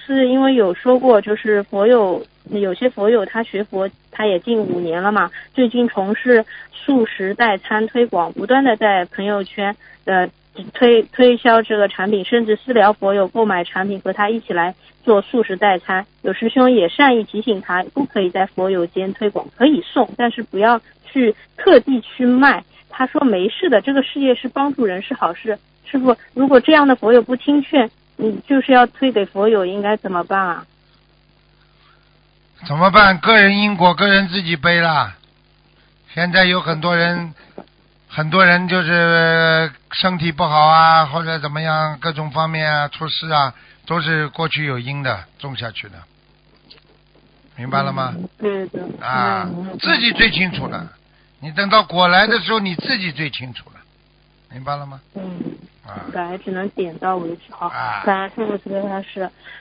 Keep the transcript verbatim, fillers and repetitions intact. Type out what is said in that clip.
次因为有说过，就是佛友有些佛友他学佛他也近五年了嘛，最近从事素食代餐推广，不断的在朋友圈呃推推销这个产品，甚至私聊佛友购买产品和他一起来做素食代餐。有师兄也善意提醒他，不可以在佛友间推广，可以送，但是不要去特地去卖。他说没事的，这个事业是帮助人是好事。师父，如果这样的佛友不听劝，你就是要推给佛友，应该怎么办啊？ 怎么办？个人因果，个人自己背啦。现在有很多人，很多人就是身体不好啊，或者怎么样，各种方面啊出事啊，都是过去有因的种下去的，明白了吗？ 嗯、对的。 啊、 嗯， 自己最清楚了。你等到果来的时候，你自己最清楚了，明白了吗？ 嗯， 啊本来只能点到为止。好， 啊感恩师父慈悲开示。